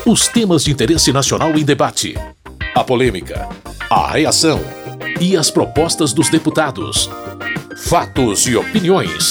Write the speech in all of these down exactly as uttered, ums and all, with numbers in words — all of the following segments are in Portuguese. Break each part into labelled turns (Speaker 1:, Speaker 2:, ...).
Speaker 1: Os temas de interesse nacional em debate, a polêmica, a reação e as propostas dos deputados. Fatos e opiniões.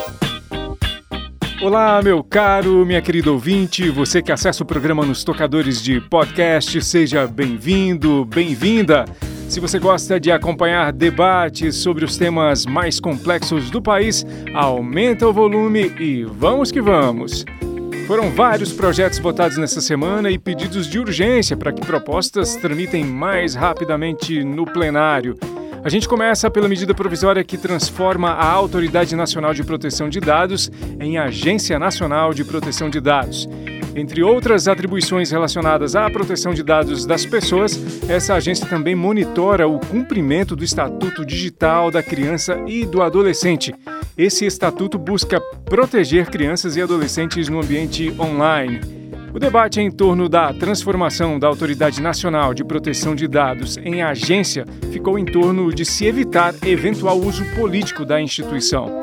Speaker 2: Olá, meu caro, minha querida ouvinte, você que acessa o programa nos tocadores de podcast, seja bem-vindo, bem-vinda. Se você gosta de acompanhar debates sobre os temas mais complexos do país, aumenta o volume e vamos que vamos. Foram vários projetos votados nessa semana e pedidos de urgência para que propostas tramitem mais rapidamente no plenário. A gente começa pela medida provisória que transforma a Autoridade Nacional de Proteção de Dados em Agência Nacional de Proteção de Dados. Entre outras atribuições relacionadas à proteção de dados das pessoas, essa agência também monitora o cumprimento do Estatuto Digital da Criança e do Adolescente. Esse estatuto busca proteger crianças e adolescentes no ambiente online. O debate em torno da transformação da Autoridade Nacional de Proteção de Dados em agência ficou em torno de se evitar eventual uso político da instituição.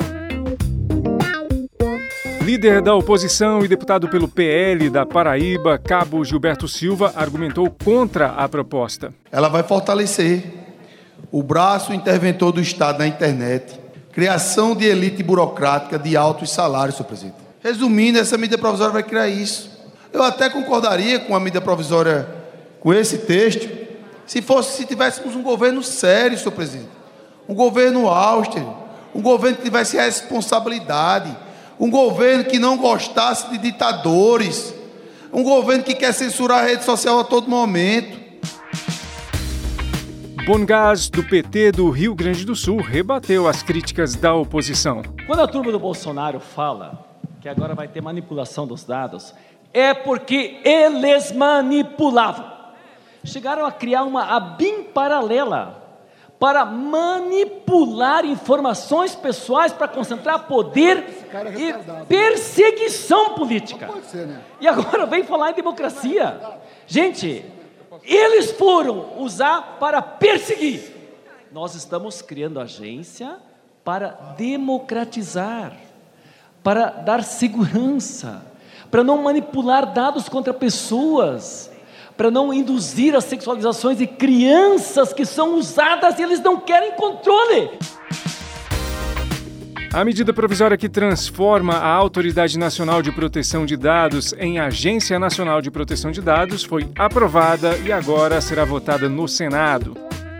Speaker 2: Líder da oposição e deputado pelo P L da Paraíba, Cabo Gilberto Silva, argumentou contra a proposta.
Speaker 3: Ela vai fortalecer o braço interventor do Estado na internet, criação de elite burocrática de altos salários, senhor presidente. Resumindo, essa medida provisória vai criar isso. Eu até concordaria com a medida provisória, com esse texto, se fosse, se tivéssemos um governo sério, senhor presidente. Um governo austero, um governo que tivesse responsabilidade, um governo que não gostasse de ditadores, um governo que quer censurar a rede social a todo momento.
Speaker 2: Bongás, do P T do Rio Grande do Sul, rebateu as críticas da oposição.
Speaker 4: Quando a turma do Bolsonaro fala que agora vai ter manipulação dos dados, é porque eles manipulavam. Chegaram a criar uma A B I M paralela para manipular informações pessoais, para concentrar poder e perseguição política. Ser, né? E agora vem falar em democracia. Gente, eles foram usar para perseguir. Nós estamos criando agência para democratizar, para dar segurança, para não manipular dados contra pessoas, para não induzir as sexualizações de crianças que são usadas e eles não querem controle.
Speaker 2: A medida provisória que transforma a Autoridade Nacional de Proteção de Dados em Agência Nacional de Proteção de Dados foi aprovada e agora será votada no Senado.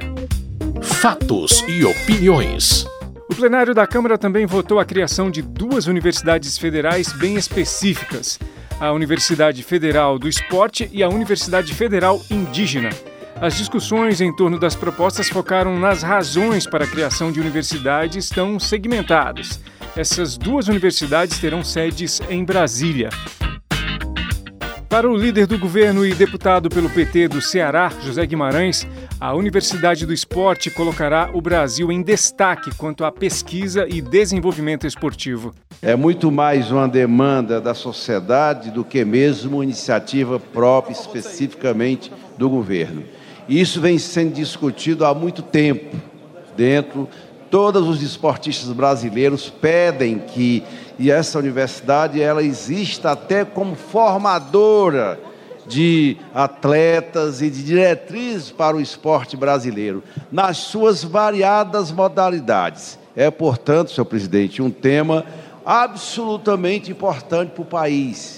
Speaker 1: Fatos e opiniões.
Speaker 2: O plenário da Câmara também votou a criação de duas universidades federais bem específicas: a Universidade Federal do Esporte e a Universidade Federal Indígena. As discussões em torno das propostas focaram nas razões para a criação de universidades tão segmentadas. Essas duas universidades terão sedes em Brasília. Para o líder do governo e deputado pelo P T do Ceará, José Guimarães, a Universidade do Esporte colocará o Brasil em destaque quanto à pesquisa e desenvolvimento esportivo.
Speaker 5: É muito mais uma demanda da sociedade do que mesmo uma iniciativa própria, especificamente do governo. Isso vem sendo discutido há muito tempo dentro. Todos os esportistas brasileiros pedem que e essa universidade ela exista até como formadora de atletas e de diretrizes para o esporte brasileiro, nas suas variadas modalidades. É, portanto, senhor presidente, um tema absolutamente importante para o país.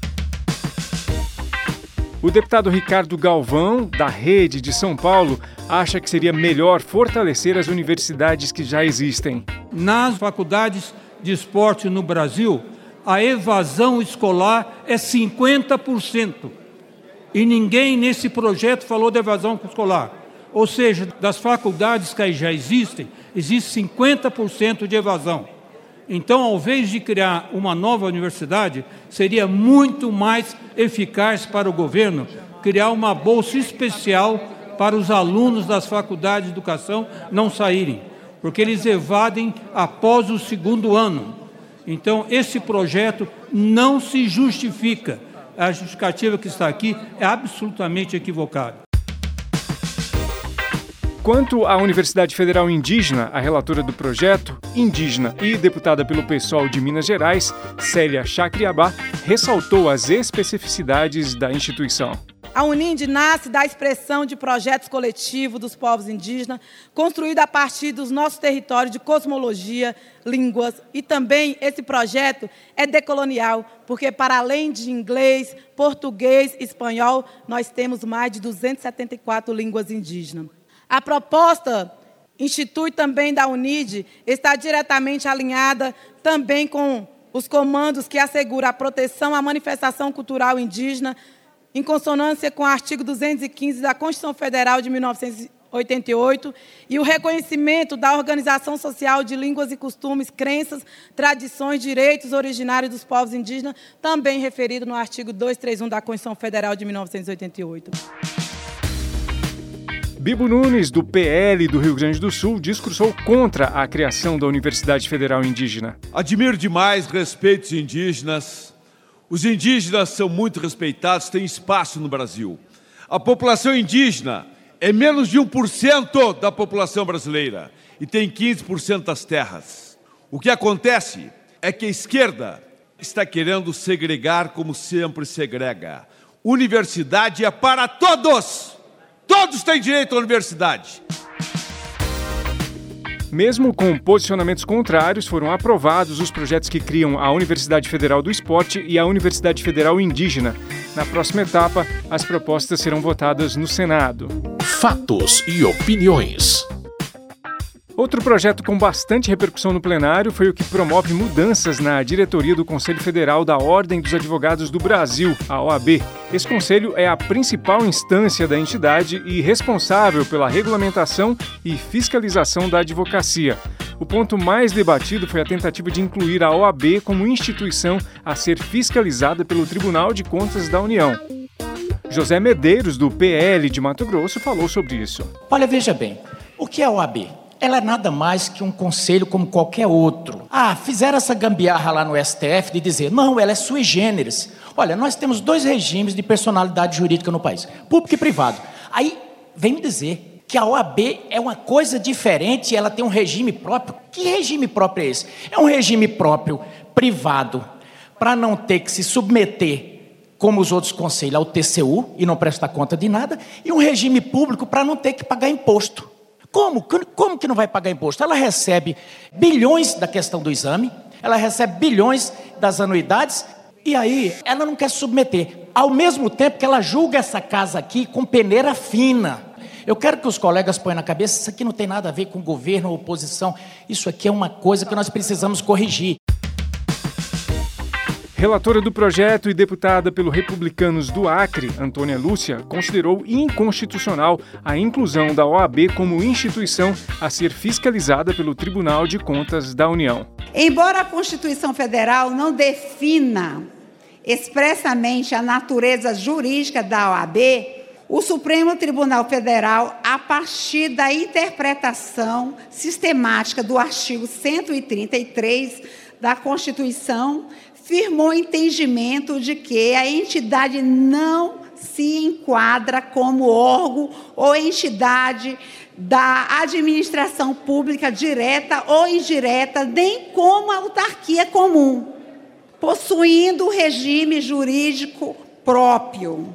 Speaker 2: O deputado Ricardo Galvão, da Rede de São Paulo, acha que seria melhor fortalecer as universidades que já existem.
Speaker 6: Nas faculdades de esporte no Brasil, a evasão escolar é cinquenta por cento. E ninguém nesse projeto falou de evasão escolar. Ou seja, das faculdades que já existem, existe cinquenta por cento de evasão. Então, ao invés de criar uma nova universidade, seria muito mais eficaz para o governo criar uma bolsa especial para os alunos das faculdades de educação não saírem, porque eles evadem após o segundo ano. Então, esse projeto não se justifica. A justificativa que está aqui é absolutamente equivocada.
Speaker 2: Quanto à Universidade Federal Indígena, a relatora do projeto, indígena e deputada pelo PSOL de Minas Gerais, Célia Chacriabá, ressaltou as especificidades da instituição.
Speaker 7: A Uninde nasce da expressão de projetos coletivos dos povos indígenas, construído a partir dos nossos territórios de cosmologia, línguas, e também esse projeto é decolonial, porque para além de inglês, português e espanhol, nós temos mais de duzentas e setenta e quatro línguas indígenas. A proposta institui também da Unide está diretamente alinhada também com os comandos que asseguram a proteção à manifestação cultural indígena, em consonância com o artigo duzentos e quinze da Constituição Federal de mil novecentos e oitenta e oito, e o reconhecimento da Organização Social de Línguas e Costumes, Crenças, Tradições, Direitos Originários dos Povos Indígenas, também referido no artigo duzentos e trinta e um da Constituição Federal de mil novecentos e oitenta e oito.
Speaker 2: Bibo Nunes, do P L do Rio Grande do Sul, discursou contra a criação da Universidade Federal Indígena.
Speaker 8: Admiro demais, respeito os indígenas. Os indígenas são muito respeitados, têm espaço no Brasil. A população indígena é menos de um por cento da população brasileira e tem quinze por cento das terras. O que acontece é que a esquerda está querendo segregar como sempre segrega. Universidade é para todos! Todos têm direito à universidade!
Speaker 2: Mesmo com posicionamentos contrários, foram aprovados os projetos que criam a Universidade Federal do Esporte e a Universidade Federal Indígena. Na próxima etapa, as propostas serão votadas no Senado.
Speaker 1: Fatos e opiniões.
Speaker 2: Outro projeto com bastante repercussão no plenário foi o que promove mudanças na diretoria do Conselho Federal da Ordem dos Advogados do Brasil, a O A B. Esse conselho é a principal instância da entidade e responsável pela regulamentação e fiscalização da advocacia. O ponto mais debatido foi a tentativa de incluir a O A B como instituição a ser fiscalizada pelo Tribunal de Contas da União. José Medeiros, do P L de Mato Grosso, falou sobre isso.
Speaker 9: Olha, veja bem, o que é a O A B? Ela é nada mais que um conselho como qualquer outro. Ah, fizeram essa gambiarra lá no S T F de dizer, não, ela é sui generis. Olha, nós temos dois regimes de personalidade jurídica no país, público e privado. Aí, vem me dizer que a O A B é uma coisa diferente e ela tem um regime próprio. Que regime próprio é esse? É um regime próprio, privado, para não ter que se submeter, como os outros conselhos, ao T C U e não prestar conta de nada, e um regime público para não ter que pagar imposto. Como? Como que não vai pagar imposto? Ela recebe bilhões da questão do exame, ela recebe bilhões das anuidades, e aí ela não quer se submeter. Ao mesmo tempo que ela julga essa casa aqui com peneira fina. Eu quero que os colegas ponham na cabeça, isso aqui não tem nada a ver com governo ou oposição, isso aqui é uma coisa que nós precisamos corrigir.
Speaker 2: Relatora do projeto e deputada pelo Republicanos do Acre, Antônia Lúcia, considerou inconstitucional a inclusão da O A B como instituição a ser fiscalizada pelo Tribunal de Contas da União.
Speaker 10: Embora a Constituição Federal não defina expressamente a natureza jurídica da O A B, o Supremo Tribunal Federal, a partir da interpretação sistemática do artigo cento e trinta e três da Constituição, firmou o entendimento de que a entidade não se enquadra como órgão ou entidade da administração pública direta ou indireta, nem como autarquia comum, possuindo regime jurídico próprio.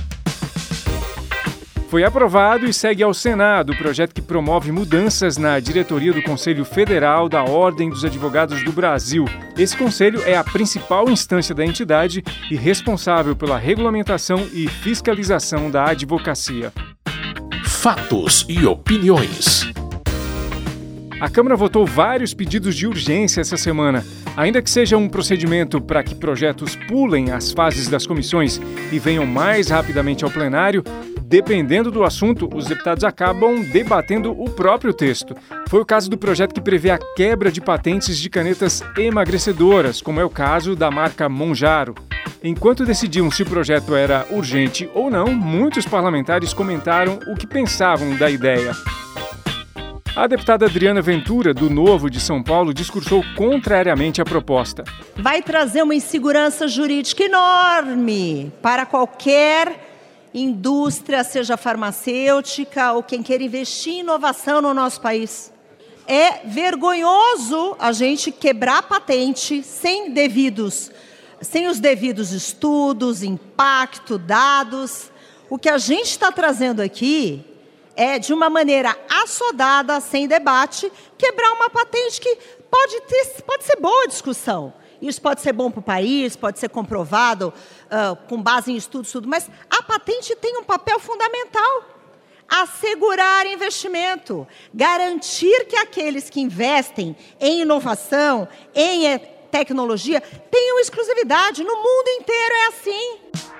Speaker 2: Foi aprovado e segue ao Senado o projeto que promove mudanças na diretoria do Conselho Federal da Ordem dos Advogados do Brasil. Esse conselho é a principal instância da entidade e responsável pela regulamentação e fiscalização da advocacia.
Speaker 1: Fatos e opiniões.
Speaker 2: A Câmara votou vários pedidos de urgência essa semana. Ainda que seja um procedimento para que projetos pulem as fases das comissões e venham mais rapidamente ao plenário, dependendo do assunto, os deputados acabam debatendo o próprio texto. Foi o caso do projeto que prevê a quebra de patentes de canetas emagrecedoras, como é o caso da marca Monjaro. Enquanto decidiam se o projeto era urgente ou não, muitos parlamentares comentaram o que pensavam da ideia. A deputada Adriana Ventura, do Novo de São Paulo, discursou contrariamente à proposta.
Speaker 11: Vai trazer uma insegurança jurídica enorme para qualquer indústria, seja farmacêutica ou quem queira investir em inovação no nosso país. É vergonhoso a gente quebrar patente sem devidos, sem os devidos estudos, impacto, dados. O que a gente está trazendo aqui é, de uma maneira assodada, sem debate, quebrar uma patente que pode, ter, pode ser boa a discussão. Isso pode ser bom para o país, pode ser comprovado uh, com base em estudos, tudo, mas a patente tem um papel fundamental. Assegurar investimento, garantir que aqueles que investem em inovação, em tecnologia, tenham exclusividade. No mundo inteiro é assim.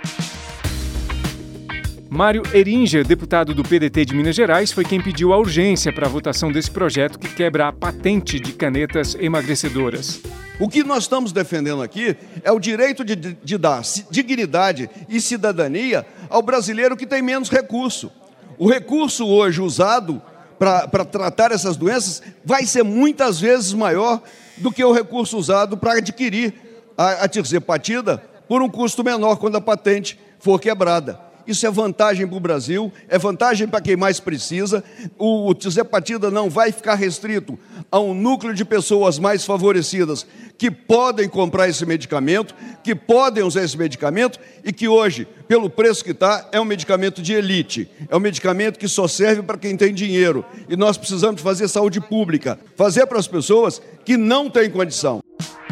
Speaker 2: Mário Heringer, deputado do P D T de Minas Gerais, foi quem pediu a urgência para a votação desse projeto que quebra a patente de canetas emagrecedoras.
Speaker 12: O que nós estamos defendendo aqui é o direito de, de dar dignidade e cidadania ao brasileiro que tem menos recurso. O recurso hoje usado para tratar essas doenças vai ser muitas vezes maior do que o recurso usado para adquirir a, a tirzepatida por um custo menor quando a patente for quebrada. Isso é vantagem para o Brasil, é vantagem para quem mais precisa. O, o tirzepatida não vai ficar restrito a um núcleo de pessoas mais favorecidas que podem comprar esse medicamento, que podem usar esse medicamento e que hoje, pelo preço que está, é um medicamento de elite. É um medicamento que só serve para quem tem dinheiro. E nós precisamos fazer saúde pública, fazer para as pessoas que não têm condição.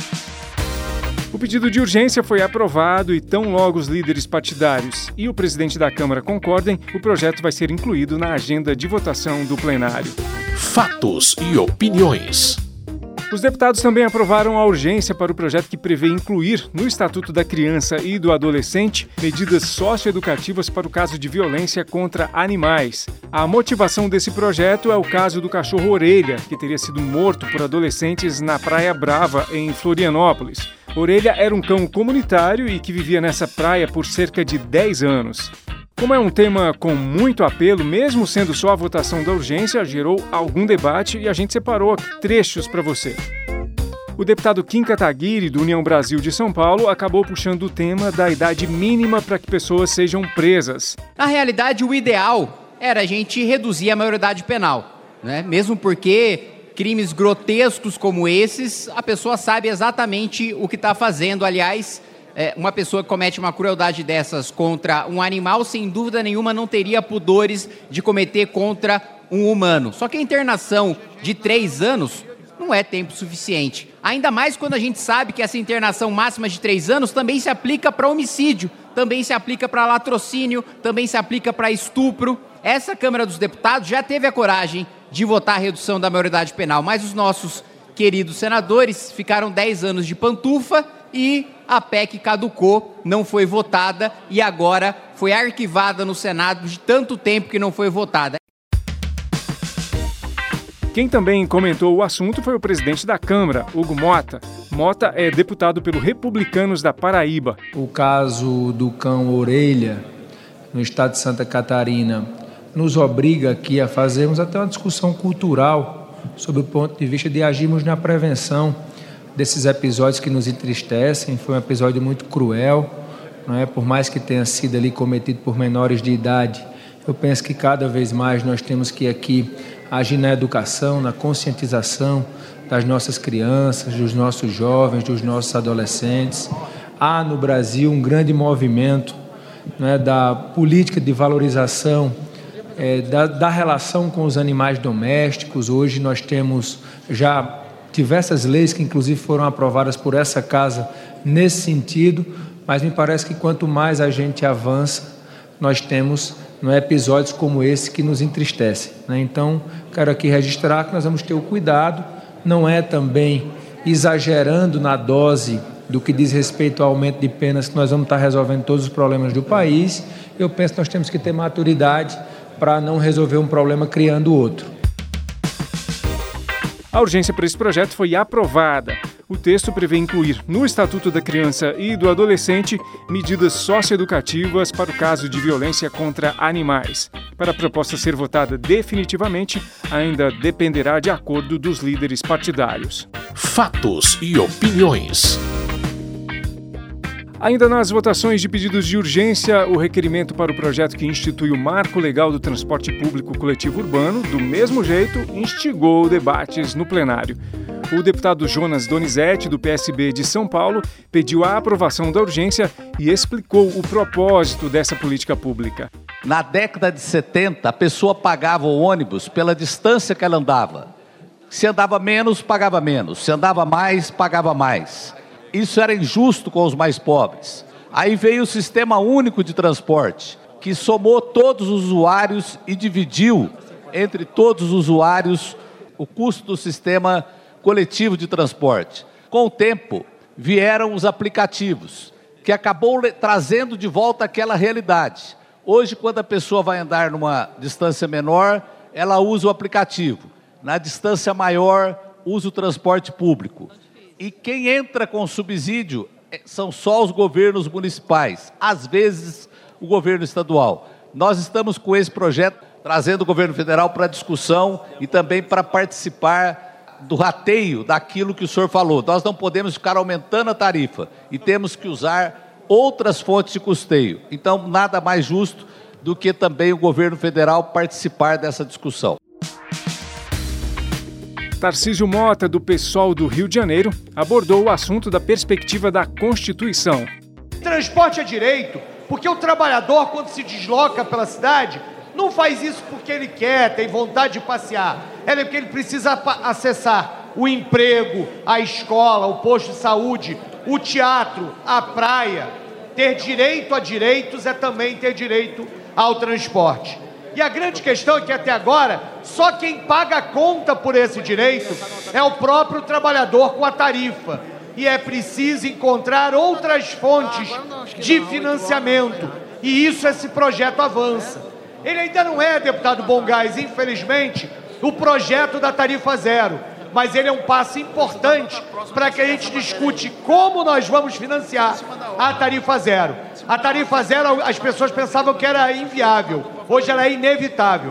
Speaker 2: O pedido de urgência foi aprovado e tão logo os líderes partidários e o presidente da Câmara concordem, o projeto vai ser incluído na agenda de votação do plenário.
Speaker 1: Fatos e opiniões.
Speaker 2: Os deputados também aprovaram a urgência para o projeto que prevê incluir no Estatuto da Criança e do Adolescente medidas socioeducativas para o caso de violência contra animais. A motivação desse projeto é o caso do cachorro Orelha, que teria sido morto por adolescentes na Praia Brava, em Florianópolis. Orelha era um cão comunitário e que vivia nessa praia por cerca de dez anos. Como é um tema com muito apelo, mesmo sendo só a votação da urgência, gerou algum debate e a gente separou trechos para você. O deputado Kim Kataguiri, do União Brasil de São Paulo, acabou puxando o tema da idade mínima para que pessoas sejam presas.
Speaker 13: Na realidade, o ideal era a gente reduzir a maioridade penal, né? Mesmo porque crimes grotescos como esses, a pessoa sabe exatamente o que está fazendo. Aliás, é, uma pessoa que comete uma crueldade dessas contra um animal, sem dúvida nenhuma, não teria pudores de cometer contra um humano. Só que a internação de três anos não é tempo suficiente. Ainda mais quando a gente sabe que essa internação máxima de três anos também se aplica para homicídio, também se aplica para latrocínio, também se aplica para estupro. Essa Câmara dos Deputados já teve a coragem de votar a redução da maioridade penal, mas os nossos queridos senadores ficaram dez anos de pantufa e a P E C caducou, não foi votada e agora foi arquivada no Senado de tanto tempo que não foi votada.
Speaker 2: Quem também comentou o assunto foi o presidente da Câmara, Hugo Mota. Mota é deputado pelo Republicanos da Paraíba.
Speaker 14: O caso do cão Orelha, no estado de Santa Catarina, nos obriga aqui a fazermos até uma discussão cultural sobre o ponto de vista de agirmos na prevenção desses episódios que nos entristecem. Foi um episódio muito cruel, não é? Por mais que tenha sido ali cometido por menores de idade, eu penso que cada vez mais nós temos que aqui agir na educação, na conscientização das nossas crianças, dos nossos jovens, dos nossos adolescentes. Há no Brasil um grande movimento, não é, da política de valorização É, da, da relação com os animais domésticos. Hoje nós temos já diversas leis que inclusive foram aprovadas por essa casa nesse sentido, mas me parece que quanto mais a gente avança, nós temos, não é, episódios como esse que nos entristecem, né? Então, quero aqui registrar que nós vamos ter o cuidado, não é também exagerando na dose do que diz respeito ao aumento de penas que nós vamos estar resolvendo todos os problemas do país. Eu penso que nós temos que ter maturidade para não resolver um problema criando outro.
Speaker 2: A urgência para esse projeto foi aprovada. O texto prevê incluir no Estatuto da Criança e do Adolescente medidas socioeducativas para o caso de violência contra animais. Para a proposta ser votada definitivamente, ainda dependerá de acordo dos líderes partidários.
Speaker 1: Fatos e opiniões.
Speaker 2: Ainda nas votações de pedidos de urgência, o requerimento para o projeto que institui o Marco Legal do Transporte Público Coletivo Urbano, do mesmo jeito, instigou debates no plenário. O deputado Jonas Donizete, do P S B de São Paulo, pediu a aprovação da urgência e explicou o propósito dessa política pública.
Speaker 15: Na década de setenta, a pessoa pagava o ônibus pela distância que ela andava. Se andava menos, pagava menos. Se andava mais, pagava mais. Isso era injusto com os mais pobres. Aí veio o Sistema Único de Transporte, que somou todos os usuários e dividiu entre todos os usuários o custo do sistema coletivo de transporte. Com o tempo, vieram os aplicativos, que acabou trazendo de volta aquela realidade. Hoje, quando a pessoa vai andar numa distância menor, ela usa o aplicativo. Na distância maior, usa o transporte público. E quem entra com subsídio são só os governos municipais, às vezes o governo estadual. Nós estamos com esse projeto trazendo o governo federal para discussão e também para participar do rateio daquilo que o senhor falou. Nós não podemos ficar aumentando a tarifa e temos que usar outras fontes de custeio. Então, nada mais justo do que também o governo federal participar dessa discussão.
Speaker 2: Tarcísio Mota, do PSOL do Rio de Janeiro, abordou o assunto da perspectiva da Constituição.
Speaker 16: Transporte é direito, porque o trabalhador, quando se desloca pela cidade, não faz isso porque ele quer, tem vontade de passear. É porque ele precisa acessar o emprego, a escola, o posto de saúde, o teatro, a praia. Ter direito a direitos é também ter direito ao transporte. E a grande questão é que até agora, só quem paga a conta por esse direito é o próprio trabalhador com a tarifa. E é preciso encontrar outras fontes de financiamento. E isso esse projeto avança. Ele ainda não é, deputado Bongás, infelizmente, o projeto da tarifa zero. Mas ele é um passo importante para que a gente discute como nós vamos financiar a tarifa zero. A tarifa zero, as pessoas pensavam que era inviável. Hoje ela é inevitável.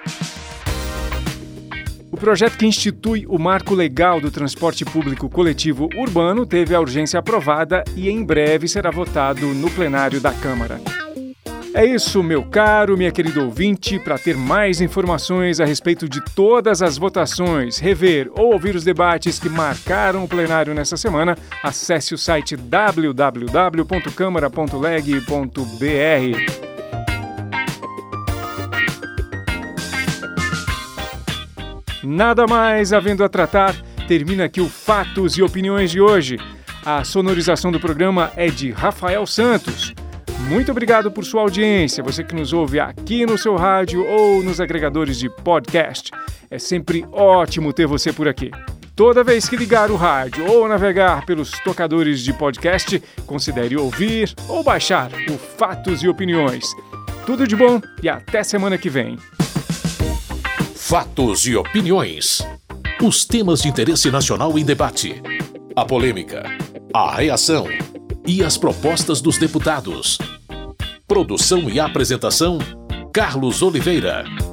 Speaker 2: O projeto que institui o Marco Legal do Transporte Público Coletivo Urbano teve a urgência aprovada e em breve será votado no plenário da Câmara. É isso, meu caro, minha querida ouvinte. Para ter mais informações a respeito de todas as votações, rever ou ouvir os debates que marcaram o plenário nessa semana, acesse o site w w w ponto câmara ponto leg ponto b r. Nada mais havendo a tratar, termina aqui o Fatos e Opiniões de hoje. A sonorização do programa é de Rafael Santos. Muito obrigado por sua audiência, você que nos ouve aqui no seu rádio ou nos agregadores de podcast. É sempre ótimo ter você por aqui. Toda vez que ligar o rádio ou navegar pelos tocadores de podcast, considere ouvir ou baixar o Fatos e Opiniões. Tudo de bom e até semana que vem.
Speaker 1: Fatos e Opiniões. Os temas de interesse nacional em debate. A polêmica, a reação e as propostas dos deputados. Produção e apresentação, Carlos Oliveira.